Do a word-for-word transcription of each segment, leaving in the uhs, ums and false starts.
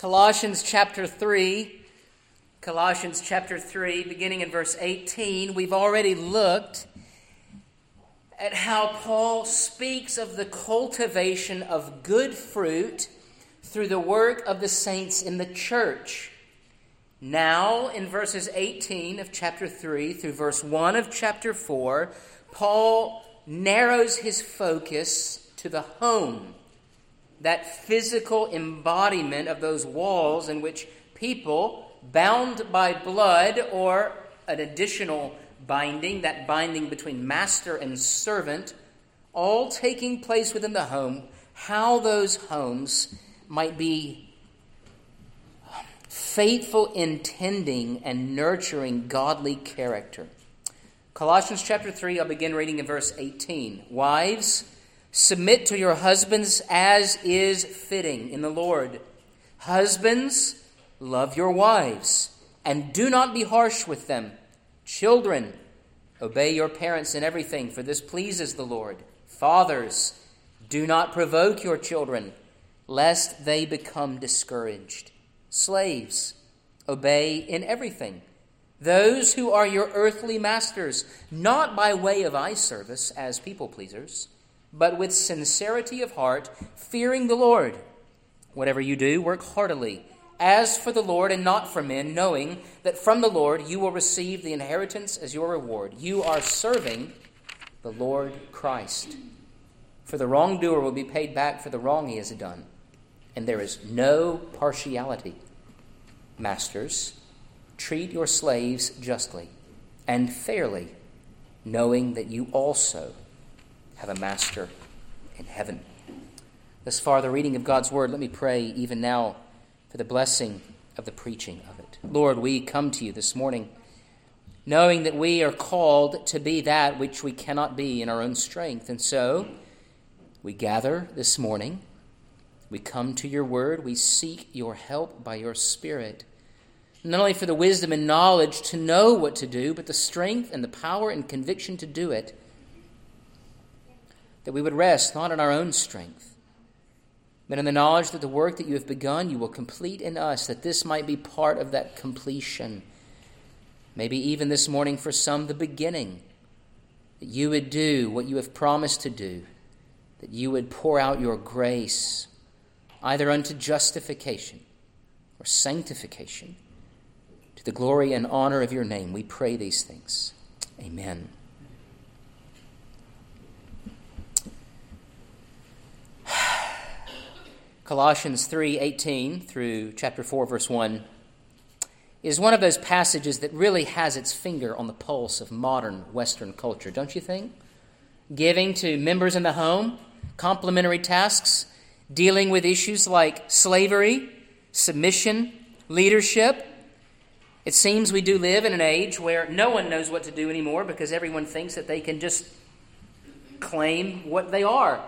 Colossians chapter three, Colossians chapter three, beginning in verse eighteen, we've already looked at how Paul speaks of the cultivation of good fruit through the work of the saints in the church. Now, in verses eighteen of chapter three through verse one of chapter four, Paul narrows his focus to the home, that physical embodiment of those walls in which people, bound by blood or an additional binding, that binding between master and servant, all taking place within the home, how those homes might be faithful in tending and nurturing godly character. Colossians chapter three, I'll begin reading in verse eighteen. Wives, submit to your husbands as is fitting in the Lord. Husbands, love your wives, and do not be harsh with them. Children, obey your parents in everything, for this pleases the Lord. Fathers, do not provoke your children, lest they become discouraged. Slaves, obey in everything those who are your earthly masters, not by way of eye service as people pleasers, but with sincerity of heart, fearing the Lord. Whatever you do, work heartily, as for the Lord and not for men, knowing that from the Lord you will receive the inheritance as your reward. You are serving the Lord Christ. For the wrongdoer will be paid back for the wrong he has done, and there is no partiality. Masters, treat your slaves justly and fairly, knowing that you also have a master in heaven. Thus far, the reading of God's word. Let me pray even now for the blessing of the preaching of it. Lord, we come to you this morning knowing that we are called to be that which we cannot be in our own strength. And so we gather this morning. We come to your word. We seek your help by your Spirit, not only for the wisdom and knowledge to know what to do, but the strength and the power and conviction to do it, that we would rest not in our own strength, but in the knowledge that the work that you have begun, you will complete in us, that this might be part of that completion. Maybe even this morning for some, the beginning, that you would do what you have promised to do, that you would pour out your grace, either unto justification or sanctification, to the glory and honor of your name. We pray these things. Amen. Colossians three eighteen through chapter four, verse one is one of those passages that really has its finger on the pulse of modern Western culture, don't you think? Giving to members in the home complementary tasks, dealing with issues like slavery, submission, leadership. It seems we do live in an age where no one knows what to do anymore because everyone thinks that they can just claim what they are.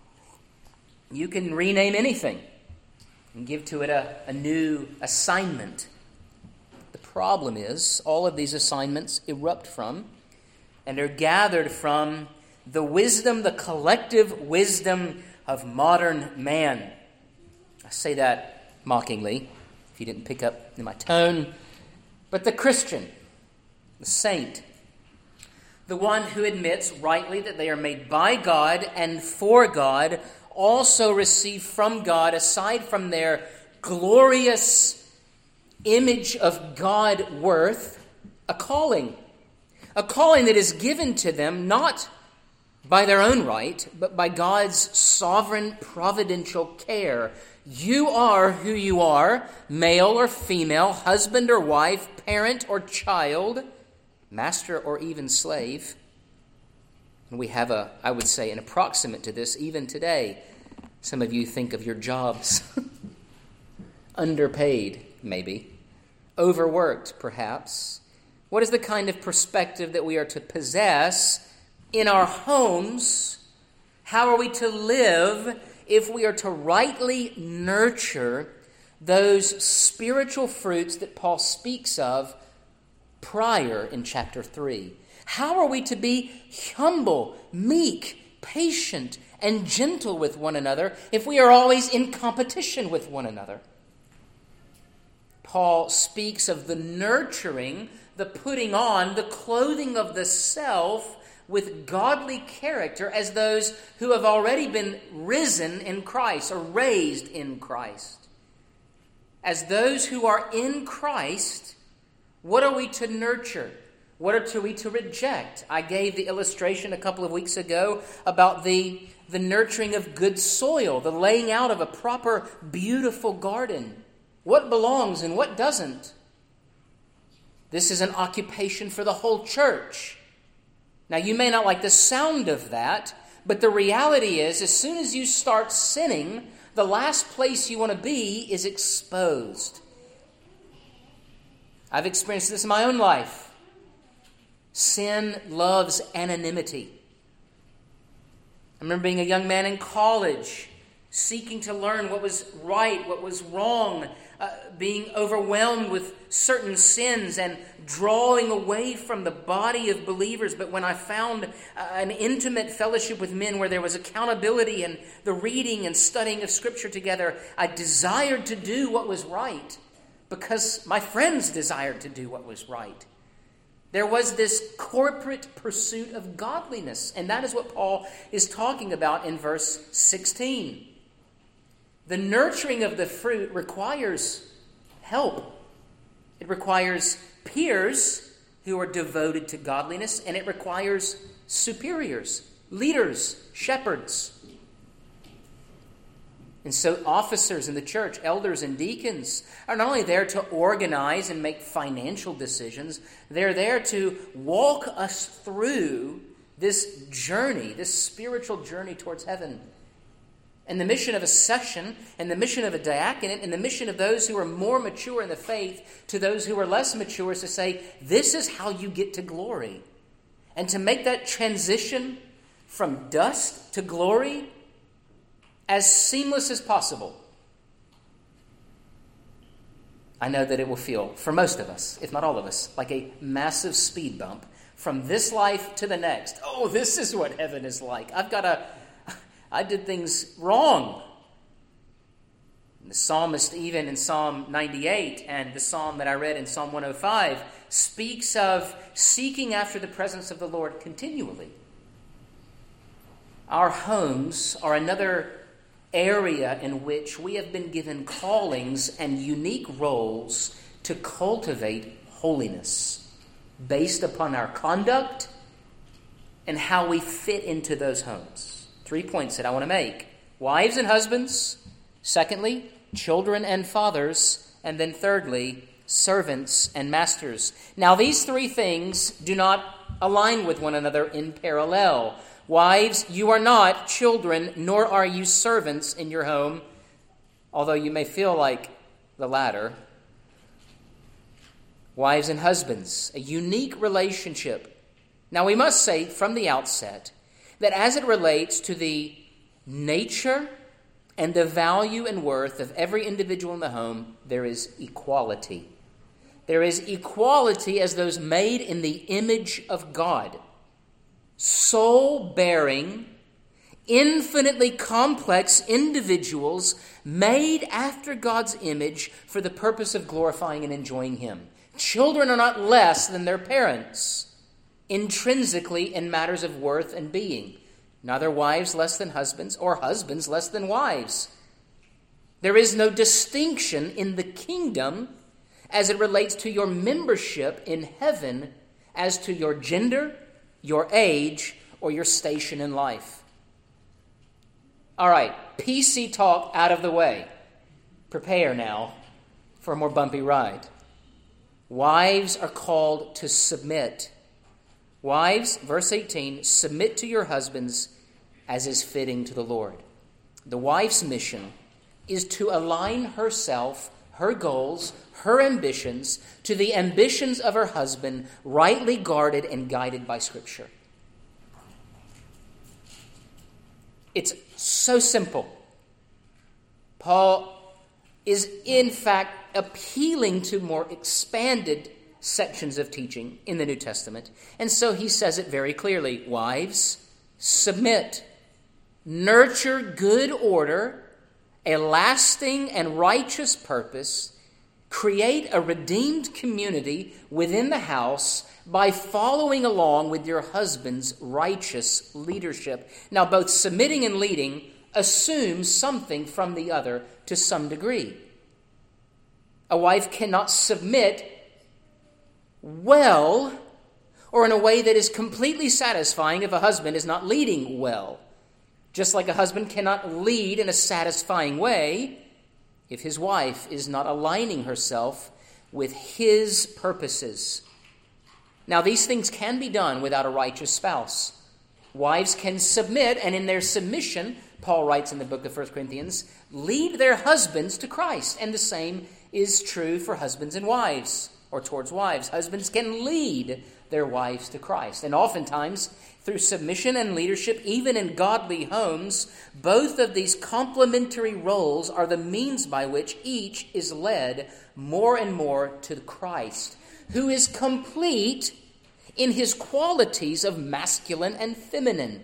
You can rename anything and give to it a, a new assignment. The problem is all of these assignments erupt from and are gathered from the wisdom, the collective wisdom of modern man. I say that mockingly, if you didn't pick up in my tone. But the Christian, the saint, the one who admits rightly that they are made by God and for God, also receive from God, aside from their glorious image of God worth, a calling. A calling that is given to them not by their own right, but by God's sovereign providential care. You are who you are, male or female, husband or wife, parent or child, master or even slave. And we have a, I would say, an approximate to this even today. Some of you think of your jobs. Underpaid, maybe. Overworked, perhaps. What is the kind of perspective that we are to possess in our homes? How are we to live if we are to rightly nurture those spiritual fruits that Paul speaks of prior in chapter three? How are we to be humble, meek, patient, and gentle with one another if we are always in competition with one another? Paul speaks of the nurturing, the putting on, the clothing of the self with godly character as those who have already been risen in Christ or raised in Christ. As those who are in Christ, what are we to nurture? What are we to reject? I gave the illustration a couple of weeks ago about the, the nurturing of good soil, the laying out of a proper, beautiful garden. What belongs and what doesn't? This is an occupation for the whole church. Now, you may not like the sound of that, but the reality is, as soon as you start sinning, the last place you want to be is exposed. I've experienced this in my own life. Sin loves anonymity. I remember being a young man in college, seeking to learn what was right, what was wrong, uh, being overwhelmed with certain sins and drawing away from the body of believers. But when I found uh, an intimate fellowship with men where there was accountability and the reading and studying of Scripture together, I desired to do what was right because my friends desired to do what was right. There was this corporate pursuit of godliness, and that is what Paul is talking about in verse sixteen. The nurturing of the fruit requires help. It requires peers who are devoted to godliness, and it requires superiors, leaders, shepherds. And so officers in the church, elders and deacons, are not only there to organize and make financial decisions, they're there to walk us through this journey, this spiritual journey towards heaven. And the mission of a session, and the mission of a diaconate, and the mission of those who are more mature in the faith to those who are less mature is to say, this is how you get to glory. And to make that transition from dust to glory as seamless as possible. I know that it will feel, for most of us, if not all of us, like a massive speed bump from this life to the next. Oh, this is what heaven is like. I've got to, I did things wrong. The psalmist, even in Psalm ninety-eight and the psalm that I read in Psalm one oh five, speaks of seeking after the presence of the Lord continually. Our homes are another area in which we have been given callings and unique roles to cultivate holiness based upon our conduct and how we fit into those homes. Three points that I want to make. Wives and husbands. Secondly, children and fathers. And then thirdly, servants and masters. Now, these three things do not align with one another in parallel. Wives, you are not children, nor are you servants in your home, although you may feel like the latter. Wives and husbands, a unique relationship. Now, we must say from the outset that as it relates to the nature and the value and worth of every individual in the home, there is equality. There is equality as those made in the image of God. Soul-bearing, infinitely complex individuals made after God's image for the purpose of glorifying and enjoying Him. Children are not less than their parents, intrinsically in matters of worth and being. Neither wives less than husbands, or husbands less than wives. There is no distinction in the kingdom as it relates to your membership in heaven as to your gender, your age, or your station in life. All right, P C talk out of the way. Prepare now for a more bumpy ride. Wives are called to submit. Wives, verse eighteen, submit to your husbands as is fitting to the Lord. The wife's mission is to align herself, her goals, her ambitions to the ambitions of her husband, rightly guarded and guided by Scripture. It's so simple. Paul is in fact appealing to more expanded sections of teaching in the New Testament. And so he says it very clearly. Wives, submit. Nurture good order, a lasting and righteous purpose Create a redeemed community within the house by following along with your husband's righteous leadership. Now, both submitting and leading assumes something from the other to some degree. A wife cannot submit well or in a way that is completely satisfying if a husband is not leading well. Just like a husband cannot lead in a satisfying way if his wife is not aligning herself with his purposes. Now, these things can be done without a righteous spouse. Wives can submit, and in their submission, Paul writes in the book of First Corinthians, lead their husbands to Christ. And the same is true for husbands and wives, or towards wives. Husbands can lead their wives to Christ. And oftentimes, through submission and leadership, even in godly homes, both of these complementary roles are the means by which each is led more and more to Christ, who is complete in his qualities of masculine and feminine.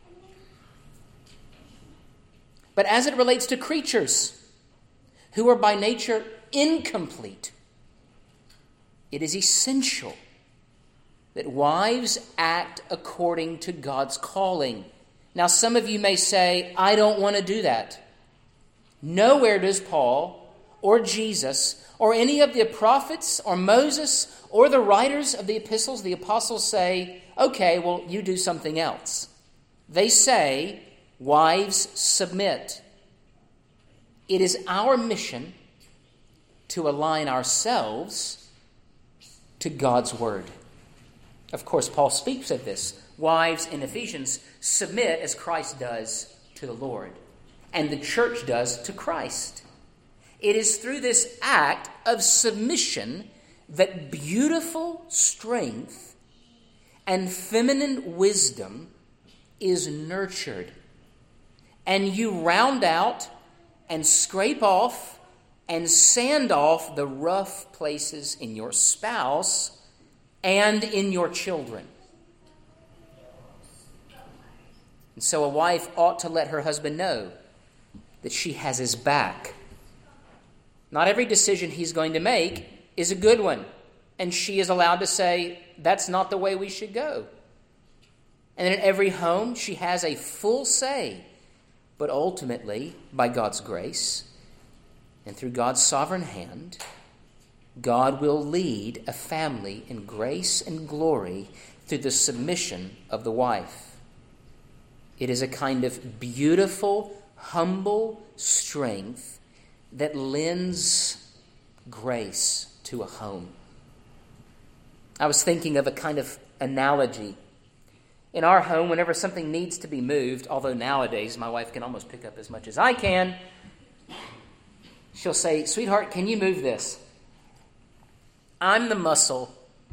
But as it relates to creatures who are by nature incomplete, it is essential that wives act according to God's calling. Now, some of you may say, I don't want to do that. Nowhere does Paul or Jesus or any of the prophets or Moses or the writers of the epistles, the apostles say, okay, well, you do something else. They say, wives, submit. It is our mission to align ourselves to God's word. Of course, Paul speaks of this. Wives in Ephesians submit as Christ does to the Lord, and the church does to Christ. It is through this act of submission that beautiful strength and feminine wisdom is nurtured. And you round out and scrape off and sand off the rough places in your spouse and in your children. And so a wife ought to let her husband know that she has his back. Not every decision he's going to make is a good one, and she is allowed to say, that's not the way we should go. And in every home, she has a full say, but ultimately, by God's grace and through God's sovereign hand, God will lead a family in grace and glory through the submission of the wife. It is a kind of beautiful, humble strength that lends grace to a home. I was thinking of a kind of analogy. In our home, whenever something needs to be moved, although nowadays my wife can almost pick up as much as I can, she'll say, sweetheart, can you move this? I'm the muscle,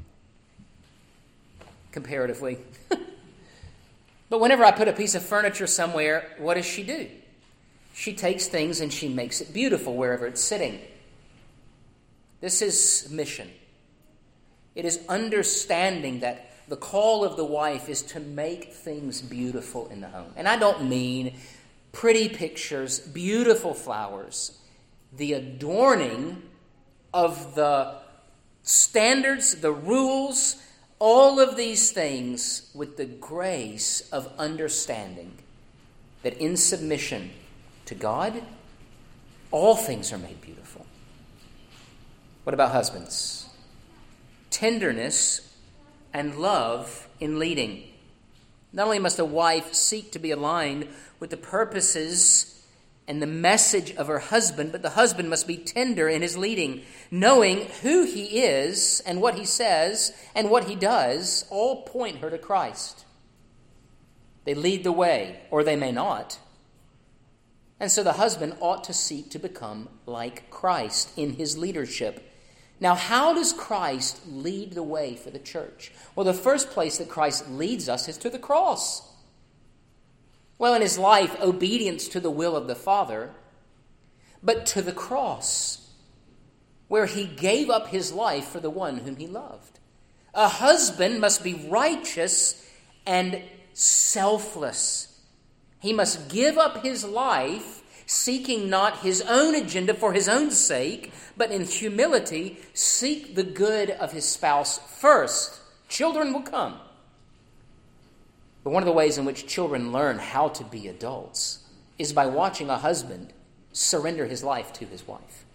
comparatively. But whenever I put a piece of furniture somewhere, what does she do? She takes things and she makes it beautiful wherever it's sitting. This is mission. It is understanding that the call of the wife is to make things beautiful in the home. And I don't mean pretty pictures, beautiful flowers, the adorning of the standards, the rules, all of these things with the grace of understanding that in submission to God, all things are made beautiful. What about husbands? Tenderness and love in leading. Not only must a wife seek to be aligned with the purposes and the message of her husband, but the husband must be tender in his leading, knowing who he is and what he says and what he does all point her to Christ. They lead the way, or they may not. And so the husband ought to seek to become like Christ in his leadership. Now, how does Christ lead the way for the church? Well, the first place that Christ leads us is to the cross. Well, in his life, obedience to the will of the Father, but to the cross, where he gave up his life for the one whom he loved. A husband must be righteous and selfless. He must give up his life seeking not his own agenda for his own sake, but in humility seek the good of his spouse first. Children will come. But one of the ways in which children learn how to be adults is by watching a husband surrender his life to his wife.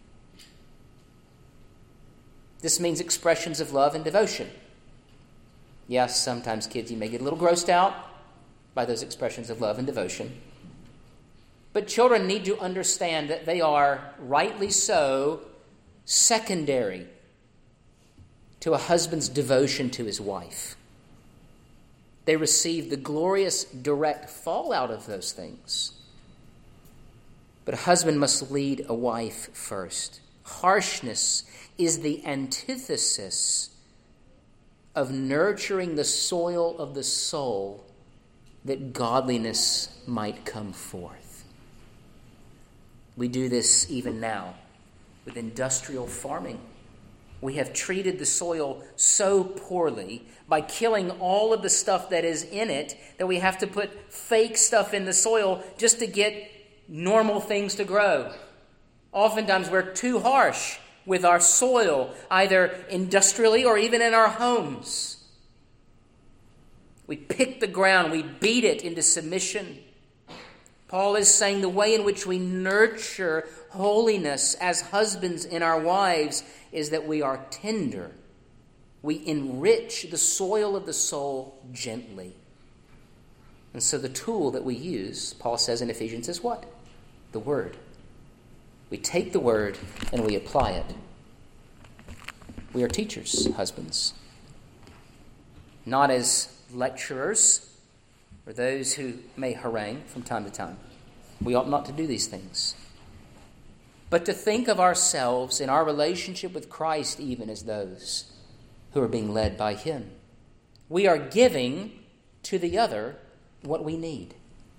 This means expressions of love and devotion. Yes, sometimes kids, you may get a little grossed out by those expressions of love and devotion. But children need to understand that they are, rightly so, secondary to a husband's devotion to his wife. They receive the glorious direct fallout of those things. But a husband must lead a wife first. Harshness is the antithesis of nurturing the soil of the soul that godliness might come forth. We do this even now with industrial farming. We have treated the soil so poorly by killing all of the stuff that is in it that we have to put fake stuff in the soil just to get normal things to grow. Oftentimes we're too harsh with our soil, either industrially or even in our homes. We pick the ground, we beat it into submission. Paul is saying the way in which we nurture holiness as husbands in our wives is that we are tender. We enrich the soil of the soul gently. And so the tool that we use, Paul says in Ephesians, is what? The Word. We take the Word and we apply it. We are teachers, husbands. Not as lecturers or those who may harangue from time to time. We ought not to do these things. But to think of ourselves in our relationship with Christ even as those who are being led by Him. We are giving to the other what we need.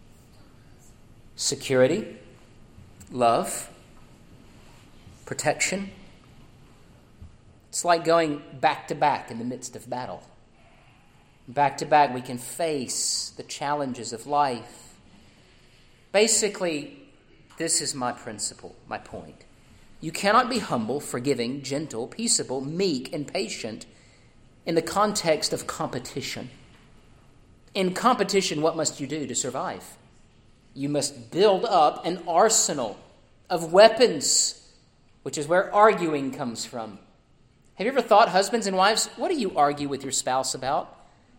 Security, love, protection. It's like going back to back in the midst of battle. Back to back, we can face the challenges of life. Basically, this is my principle, my point. You cannot be humble, forgiving, gentle, peaceable, meek, and patient in the context of competition. In competition, what must you do to survive? You must build up an arsenal of weapons, which is where arguing comes from. Have you ever thought, husbands and wives, what do you argue with your spouse about?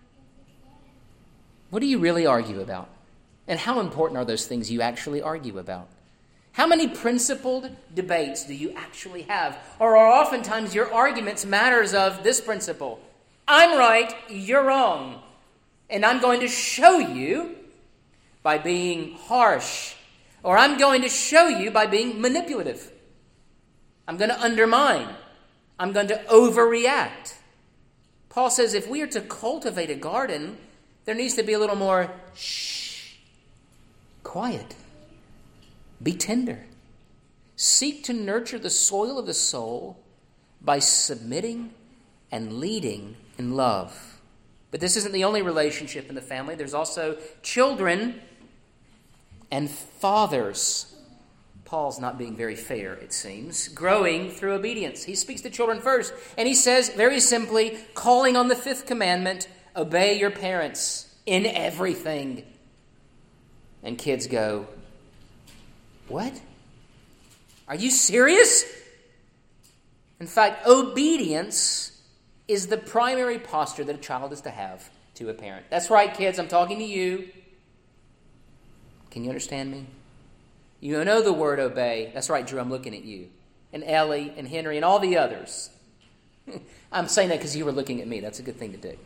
What do you really argue about? And how important are those things you actually argue about? How many principled debates do you actually have? Or are oftentimes your arguments matters of this principle? I'm right, you're wrong. And I'm going to show you by being harsh. Or I'm going to show you by being manipulative. I'm going to undermine. I'm going to overreact. Paul says if we are to cultivate a garden, there needs to be a little more shh, quiet. Be tender. Seek to nurture the soil of the soul by submitting and leading in love. But this isn't the only relationship in the family. There's also children and fathers. Paul's not being very fair, it seems, growing through obedience. He speaks to children first, and he says very simply, calling on the fifth commandment, obey your parents in everything. And kids go, what? Are you serious? In fact, obedience is the primary posture that a child is to have to a parent. That's right, kids, I'm talking to you. Can you understand me? You know the word obey. That's right, Drew, I'm looking at you. And Ellie and Henry and all the others. I'm saying that because you were looking at me. That's a good thing to do.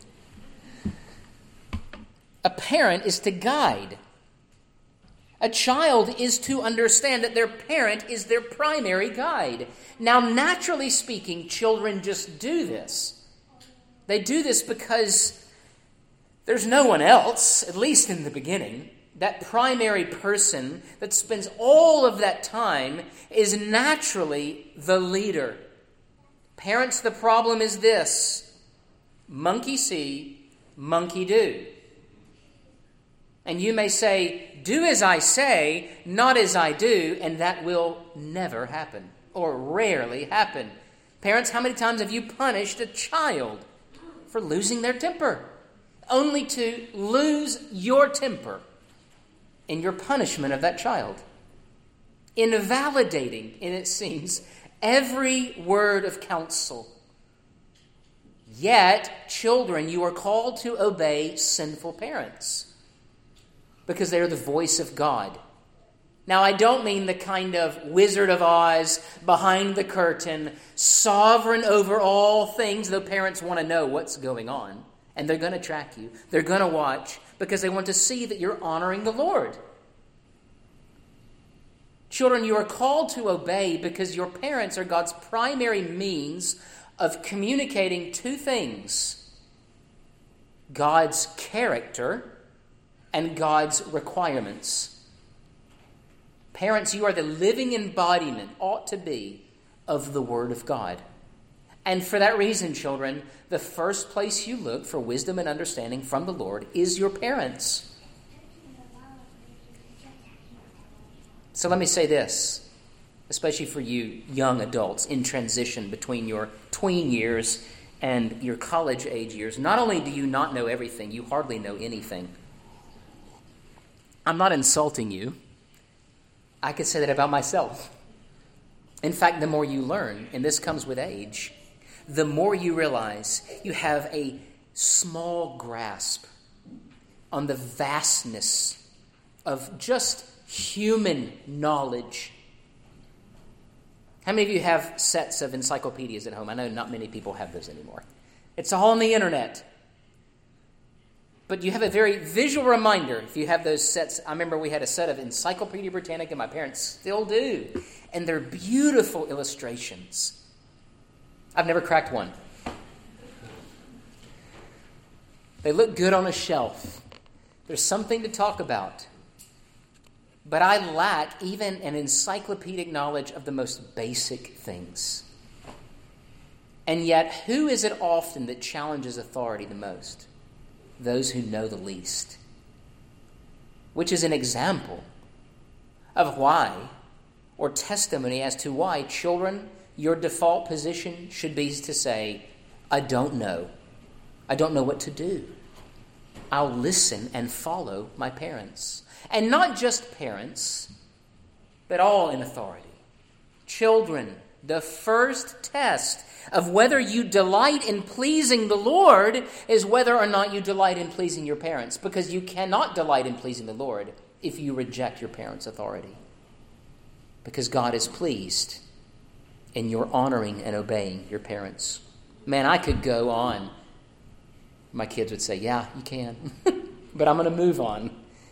A parent is to guide. A child is to understand that their parent is their primary guide. Now, naturally speaking, children just do this. They do this because there's no one else, at least in the beginning. That primary person that spends all of that time is naturally the leader. Parents, the problem is this: monkey see, monkey do. And you may say, do as I say, not as I do, and that will never happen, or rarely happen. Parents, how many times have you punished a child for losing their temper? Only to lose your temper in your punishment of that child. Invalidating, and it seems, every word of counsel. Yet, children, you are called to obey sinful parents because they are the voice of God. Now, I don't mean the kind of Wizard of Oz, behind the curtain, sovereign over all things, though parents want to know what's going on. And they're going to track you. They're going to watch because they want to see that you're honoring the Lord. Children, you are called to obey because your parents are God's primary means of communicating two things: God's character and God's requirements. Parents, you are the living embodiment, ought to be, of the Word of God. And for that reason, children, the first place you look for wisdom and understanding from the Lord is your parents. So let me say this, especially for you young adults in transition between your tween years and your college age years. Not only do you not know everything, you hardly know anything. I'm not insulting you. I could say that about myself. In fact, the more you learn, and this comes with age, the more you realize you have a small grasp on the vastness of just human knowledge. How many of you have sets of encyclopedias at home? I know not many people have those anymore. It's all on the internet. But you have a very visual reminder if you have those sets. I remember we had a set of Encyclopedia Britannica, my parents still do. And they're beautiful illustrations. I've never cracked one. They look good on a shelf. There's something to talk about. But I lack even an encyclopedic knowledge of the most basic things. And yet, who is it often that challenges authority the most? Those who know the least. Which is an example of why, or testimony as to why, children, your default position should be to say, I don't know. I don't know what to do. I'll listen and follow my parents. And not just parents, but all in authority. Children, the first test of whether you delight in pleasing the Lord is whether or not you delight in pleasing your parents, because you cannot delight in pleasing the Lord if you reject your parents' authority. Because God is pleased in your honoring and obeying your parents. Man, I could go on. My kids would say, yeah, you can. But I'm going to move on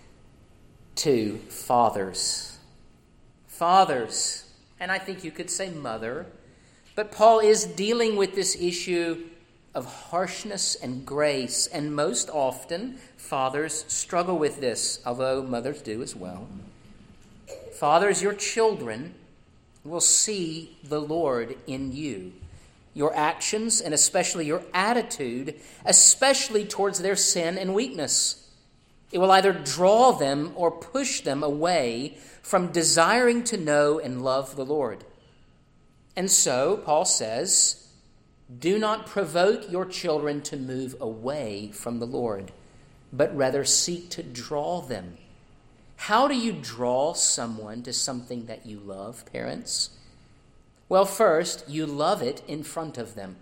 to fathers. Fathers, and I think you could say mother, but Paul is dealing with this issue of harshness and grace, and most often fathers struggle with this, although mothers do as well. Fathers, your children will see the Lord in you. Your actions, and especially your attitude, especially towards their sin and weakness. It will either draw them or push them away from desiring to know and love the Lord. And so, Paul says, do not provoke your children to move away from the Lord, but rather seek to draw them. How do you draw someone to something that you love, parents? Well, first, you love it in front of them.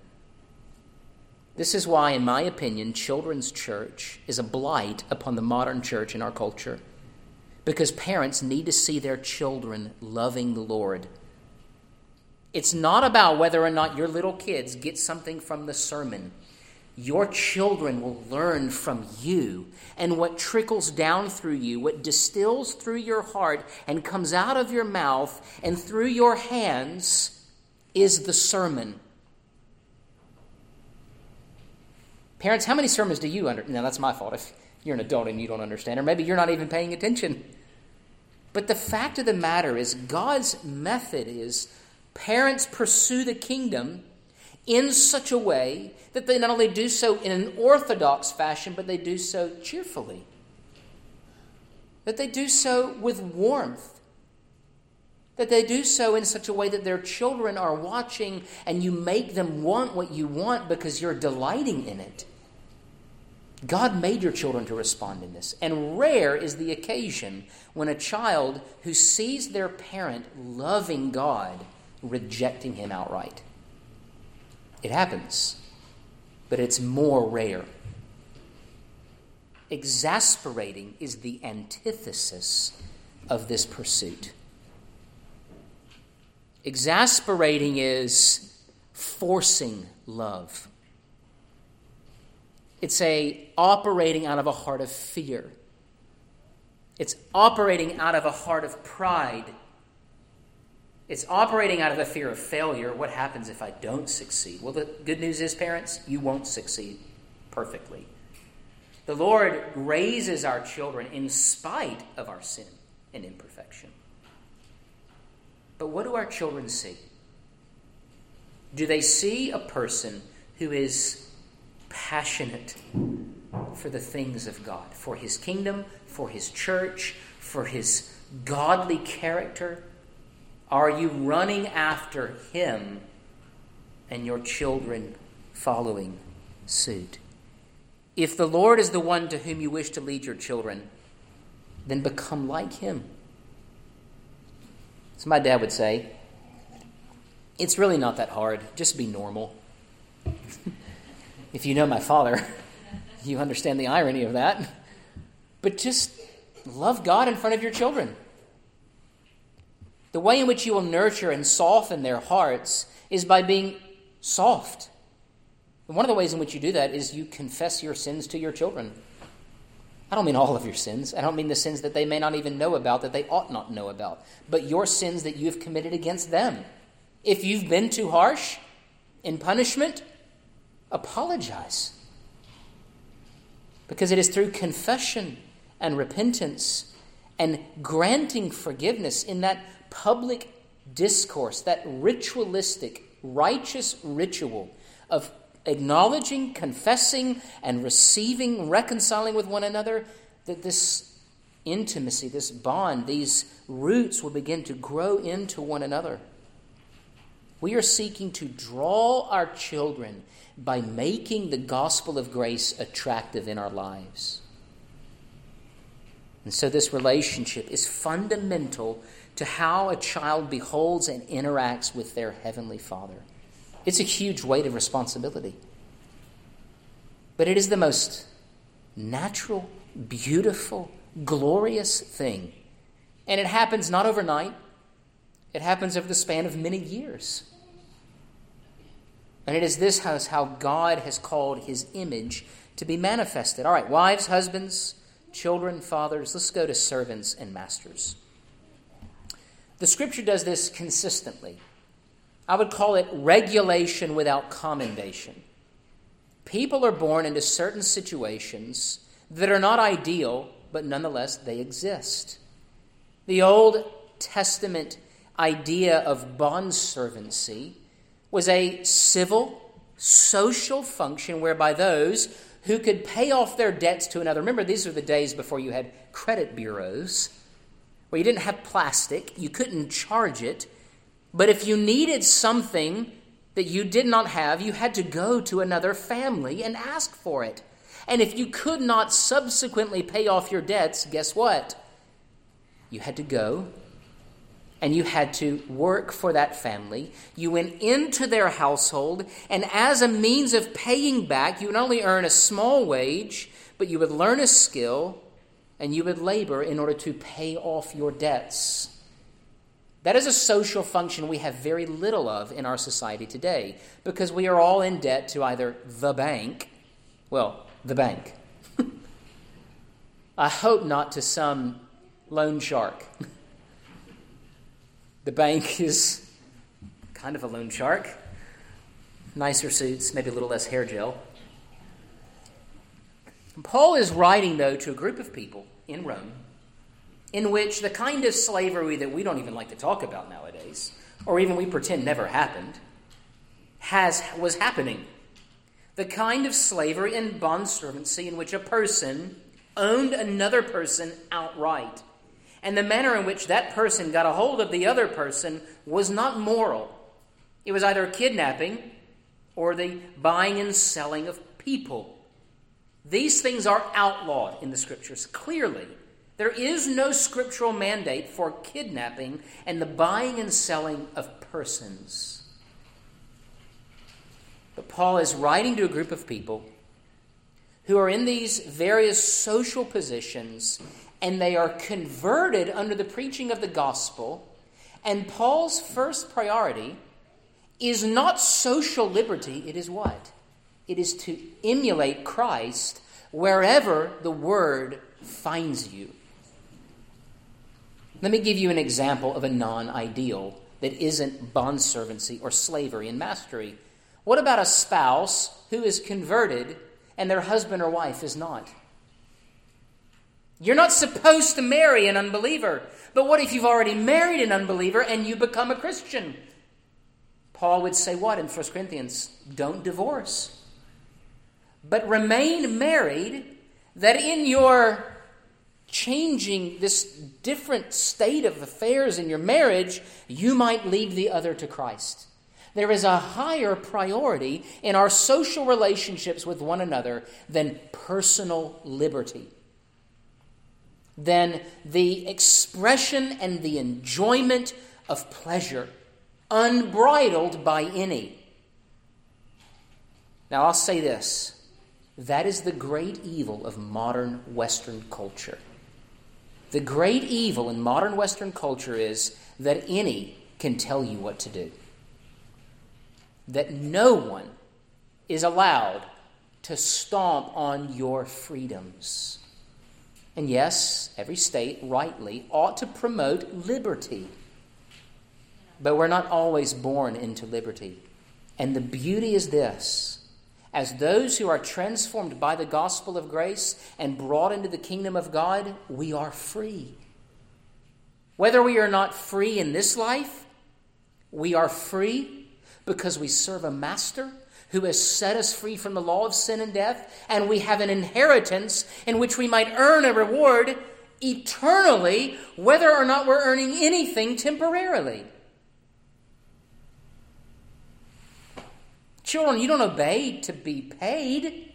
This is why, in my opinion, children's church is a blight upon the modern church in our culture. Because parents need to see their children loving the Lord. It's not about whether or not your little kids get something from the sermon. Your children will learn from you, and what trickles down through you, what distills through your heart and comes out of your mouth and through your hands is the sermon. Parents, how many sermons do you understand? Now, that's my fault if you're an adult and you don't understand, or maybe you're not even paying attention. But the fact of the matter is, God's method is parents pursue the kingdom in such a way that they not only do so in an orthodox fashion, but they do so cheerfully. that they do so with warmth, that they do so in such a way that their children are watching and you make them want what you want because you're delighting in it. God made your children to respond in this. And rare is the occasion when a child who sees their parent loving God rejecting him outright. It happens, but it's more rare. Exasperating is the antithesis of this pursuit. Exasperating is forcing love. It's a operating out of a heart of fear. It's operating out of a heart of pride. It's operating out of a fear of failure. What happens if I don't succeed? Well, the good news is, parents, you won't succeed perfectly. The Lord raises our children in spite of our sin and imperfection. But what do our children see? Do they see a person who is passionate for the things of God, for his kingdom, for his church, for his godly character? Are you running after him and your children following suit? If the Lord is the one to whom you wish to lead your children, then become like him. As my dad would say, it's really not that hard. Just be normal. If you know my father, you understand the irony of that. But just love God in front of your children. The way in which you will nurture and soften their hearts is by being soft. And one of the ways in which you do that is you confess your sins to your children. I don't mean all of your sins. I don't mean the sins that they may not even know about, that they ought not know about, but your sins that you have committed against them. If you've been too harsh in punishment, apologize. Because it is through confession and repentance and granting forgiveness in that public discourse, that ritualistic, righteous ritual of acknowledging, confessing, and receiving, reconciling with one another, that this intimacy, this bond, these roots will begin to grow into one another. We are seeking to draw our children by making the gospel of grace attractive in our lives. And so this relationship is fundamental to how a child beholds and interacts with their Heavenly Father. It's a huge weight of responsibility. But it is the most natural, beautiful, glorious thing. And it happens not overnight. It happens over the span of many years. And it is this house how God has called his image to be manifested. All right, wives, husbands, children, fathers. Let's go to servants and masters. The Scripture does this consistently. I would call it regulation without commendation. People are born into certain situations that are not ideal, but nonetheless they exist. The Old Testament idea of bondservancy was a civil, social function whereby those who could pay off their debts to another. Remember, these are the days before you had credit bureaus, where you didn't have plastic, you couldn't charge it. But if you needed something that you did not have, you had to go to another family and ask for it. And if you could not subsequently pay off your debts, guess what? You had to go and you had to work for that family. You went into their household, and as a means of paying back, you would not only earn a small wage, but you would learn a skill and you would labor in order to pay off your debts. That is a social function we have very little of in our society today, because we are all in debt to either the bank, well, the bank. I hope not to some loan shark. The bank is kind of a loan shark. Nicer suits, maybe a little less hair gel. Paul is writing, though, to a group of people in Rome in which the kind of slavery that we don't even like to talk about nowadays, or even we pretend never happened, has was happening. The kind of slavery and bondservancy in which a person owned another person outright. And the manner in which that person got a hold of the other person was not moral. It was either kidnapping or the buying and selling of people. These things are outlawed in the Scriptures, clearly. There is no scriptural mandate for kidnapping and the buying and selling of persons. But Paul is writing to a group of people who are in these various social positions, and they are converted under the preaching of the gospel. And Paul's first priority is not social liberty. It is what? It is to emulate Christ wherever the word finds you. Let me give you an example of a non-ideal that isn't bondservancy or slavery and mastery. What about a spouse who is converted and their husband or wife is not? You're not supposed to marry an unbeliever. But what if you've already married an unbeliever and you become a Christian? Paul would say what in First Corinthians? Don't divorce. But remain married, that in your changing this different state of affairs in your marriage, you might lead the other to Christ. There is a higher priority in our social relationships with one another than personal liberty, than the expression and the enjoyment of pleasure, unbridled by any. Now, I'll say this. That is the great evil of modern Western culture. The great evil in modern Western culture is that any can tell you what to do. That no one is allowed to stomp on your freedoms. And yes, every state rightly ought to promote liberty. But we're not always born into liberty. And the beauty is this. As those who are transformed by the gospel of grace and brought into the kingdom of God, we are free. Whether we are not free in this life, we are free because we serve a master who has set us free from the law of sin and death, and we have an inheritance in which we might earn a reward eternally, whether or not we're earning anything temporarily. Children, you don't obey to be paid.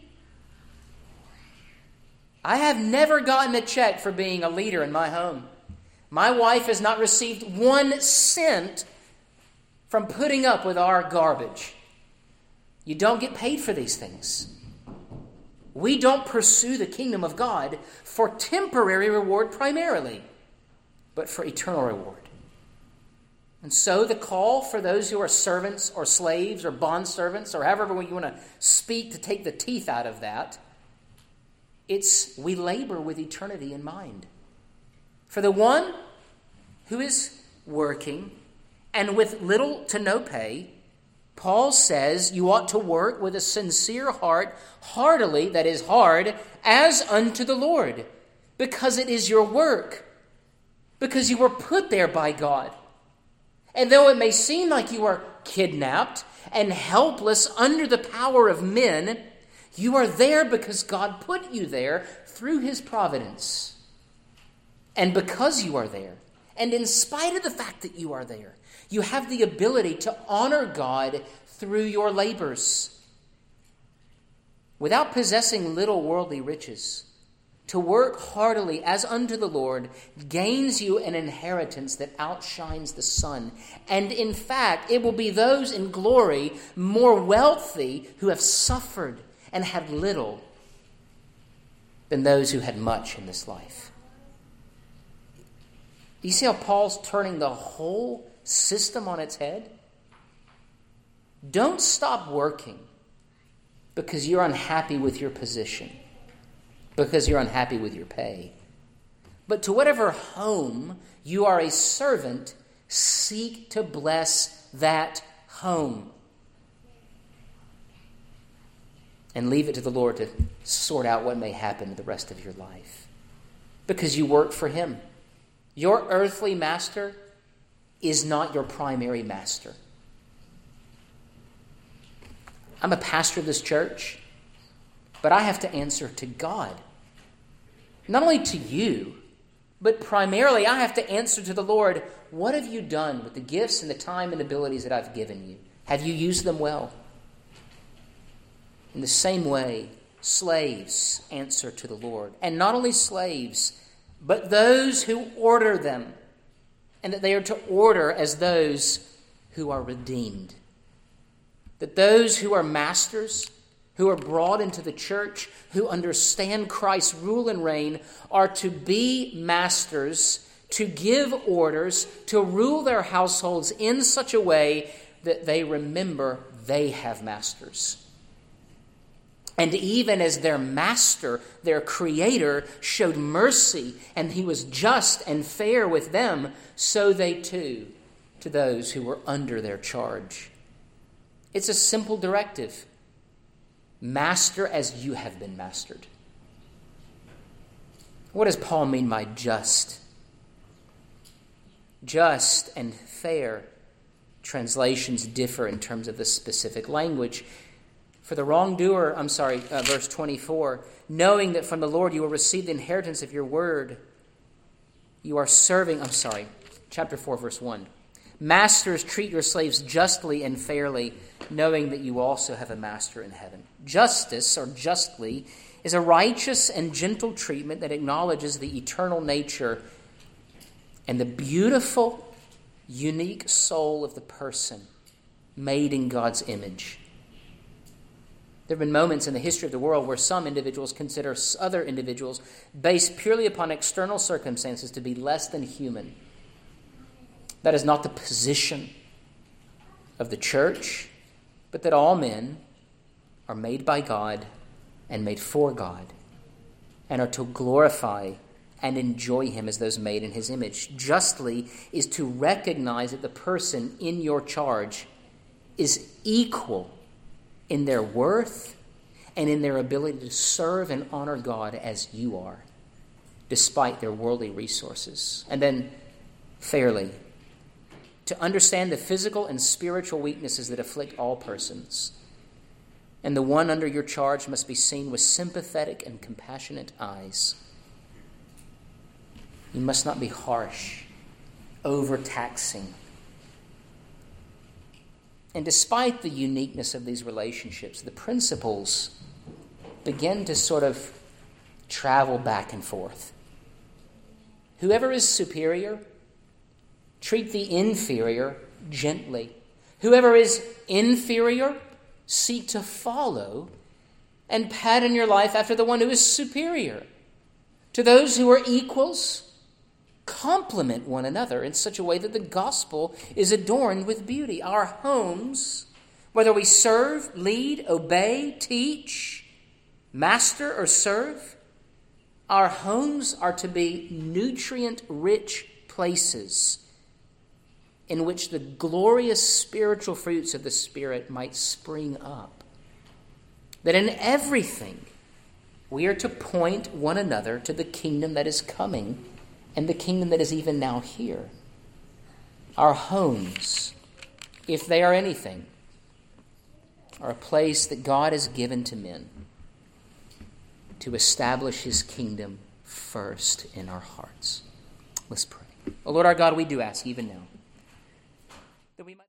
I have never gotten a check for being a leader in my home. My wife has not received one cent from putting up with our garbage. You don't get paid for these things. We don't pursue the kingdom of God for temporary reward primarily, but for eternal reward. And so the call for those who are servants or slaves or bondservants or however you want to speak to take the teeth out of that, it's we labor with eternity in mind. For the one who is working and with little to no pay, Paul says you ought to work with a sincere heart, heartily, that is hard, as unto the Lord, because it is your work, because you were put there by God. And though it may seem like you are kidnapped and helpless under the power of men, you are there because God put you there through his providence. And because you are there, and in spite of the fact that you are there, you have the ability to honor God through your labors. Without possessing little worldly riches, to work heartily as unto the Lord gains you an inheritance that outshines the sun. And in fact, it will be those in glory more wealthy who have suffered and had little than those who had much in this life. Do you see how Paul's turning the whole system on its head? Don't stop working because you're unhappy with your position, because you're unhappy with your pay. But to whatever home you are a servant, seek to bless that home. And leave it to the Lord to sort out what may happen in the rest of your life. Because you work for him. Your earthly master is not your primary master. I'm a pastor of this church, but I have to answer to God. not only to you, but primarily I have to answer to the Lord, what have you done with the gifts and the time and abilities that I've given you? Have you used them well? In the same way, slaves answer to the Lord. And not only slaves, but those who order them. And that they are to order as those who are redeemed. That those who are masters, who are brought into the church, who understand Christ's rule and reign, are to be masters, to give orders, to rule their households in such a way that they remember they have masters. And even as their master, their creator, showed mercy and he was just and fair with them, so they too to those who were under their charge. It's a simple directive. Master as you have been mastered. What does Paul mean by just? Just and fair translations differ in terms of the specific language. For the wrongdoer, I'm sorry, uh, verse twenty-four, knowing that from the Lord you will receive the inheritance of your word, you are serving, I'm sorry, chapter four, verse one. Masters, treat your slaves justly and fairly, knowing that you also have a master in heaven. Justice, or justly, is a righteous and gentle treatment that acknowledges the eternal nature and the beautiful, unique soul of the person made in God's image. There have been moments in the history of the world where some individuals consider other individuals, based purely upon external circumstances, to be less than human. That is not the position of the church, but that all men are made by God and made for God and are to glorify and enjoy him as those made in his image. Justly is to recognize that the person in your charge is equal in their worth and in their ability to serve and honor God as you are, despite their worldly resources. And then fairly, to understand the physical and spiritual weaknesses that afflict all persons. And the one under your charge must be seen with sympathetic and compassionate eyes. You must not be harsh, overtaxing. And despite the uniqueness of these relationships, the principles begin to sort of travel back and forth. Whoever is superior, treat the inferior gently. Whoever is inferior, seek to follow and pattern your life after the one who is superior. To those who are equals, complement one another in such a way that the gospel is adorned with beauty. Our homes, whether we serve, lead, obey, teach, master, or serve, our homes are to be nutrient-rich places in which the glorious spiritual fruits of the Spirit might spring up. That in everything we are to point one another to the kingdom that is coming and the kingdom that is even now here. Our homes, if they are anything, are a place that God has given to men to establish his kingdom first in our hearts. Let's pray. Oh Lord our God, we do ask even now that we might